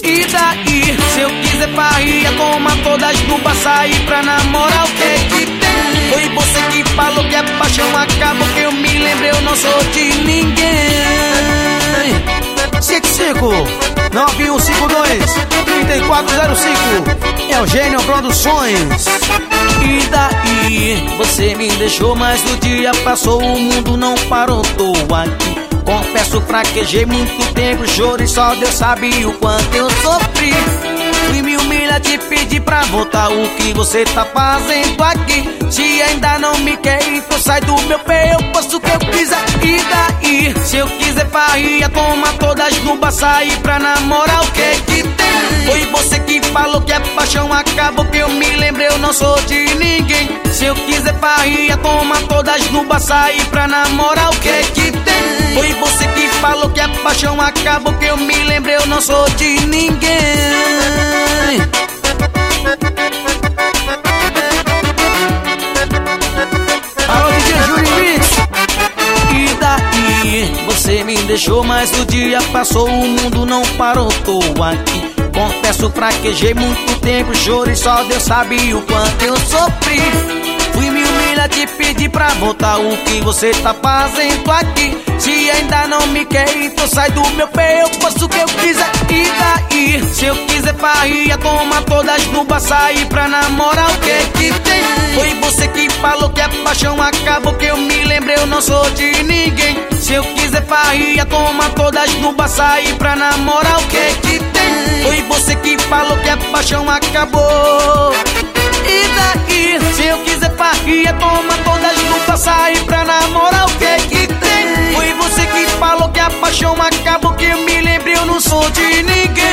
E daí? Se eu quiser farria, toma todas no sair pra namorar, o que tem? Foi você que falou que a paixão acaba, que eu me lembrei, eu não sou de ninguém. 55-9152-3405 Eugênio Produções. E daí? Você me deixou, mas o dia passou, o mundo não parou, tô aqui. Confesso, fraquejei muito tempo, chorei, só Deus sabe o quanto eu sofri. Fui me humilhar, te pedir pra voltar, o que você tá fazendo aqui? Se ainda não me quer, então sai do meu pé, eu posso o que eu quiser. E daí? Se eu quiser farria, toma todas no sair pra namorar, o que tem? Foi você que falou que a paixão acabou, que eu me lembrei, eu não sou de ninguém. Se eu quiser farria, toma todas no sair pra namorar, o que tem? Foi você que falou que a paixão acabou, que eu me lembrei, eu não sou de ninguém. Alô, DJ Jurimix. E daí? Você me deixou, mas o dia passou, o mundo não parou, tô aqui. Confesso, fraquejei muito tempo, chorei, só Deus sabe o quanto eu sofri. Fui me humilhar, te pedir pra voltar, o que você tá fazendo aqui? Se ainda não me quer, então sai do meu pé, eu faço o que eu quiser. E daí? Se eu quiser farria, toma todas no sair pra namorar, o que tem? Foi você que falou que a paixão acabou, que eu me lembrei, eu não sou de ninguém. Se eu quiser farria, toma todas no sair pra namorar, o que tem? Foi você que falou que a paixão acabou. E daí? Se eu quiser farria, toma todas no sair pra namorar, o que tem? Foi você que falou que a paixão acabou, que eu me lembrei, eu não sou de ninguém.